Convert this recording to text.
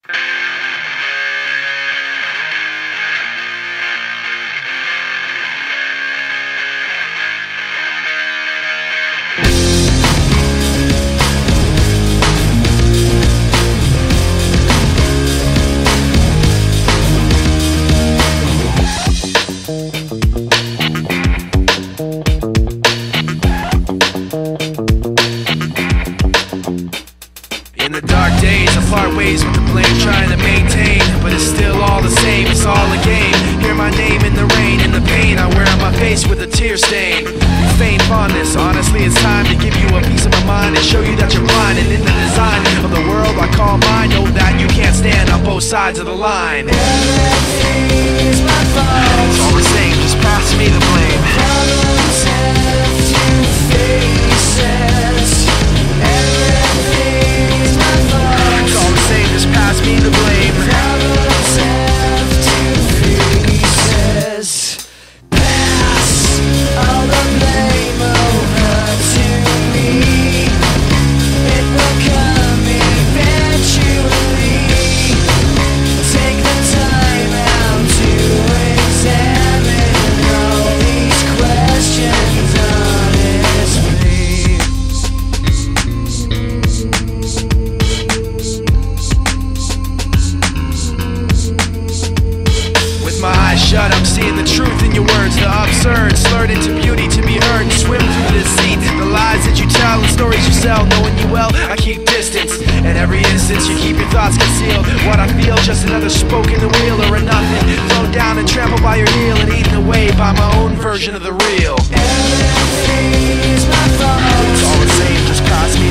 In the dark days, I part ways with the blame, trying to maintain, but it's still all the same, it's all a game. Hear my name in the rain, in the pain, I wear on my face with a tear stain. You feign fondness, honestly it's time to give you a piece of my mind and show you that you're blind. And in the design of the world I call mine, know that you can't stand on both sides of the line. Everything is my fault. It's all the same, just pass me the blame. Problems have two faces. Everything is my fault. It's all the same, just pass me the blame. Problems have two faces. Pass all the blame over to me. It will come eventually. Take the time out to examine all these questions honestly. With my eyes shut, I'm seeing the truth in your words, the absurd, slurred into beauty to be earned. Swim through the deceit, the lies that you tell, and stories you sell. Knowing you well, I keep distance. In every instance, you keep your thoughts concealed. What I feel, just another spoke in the wheel, or a nothing thrown down and trampled by your heel, and eaten away by my own version of the real. Everything is my fault. It's all the same, just pass me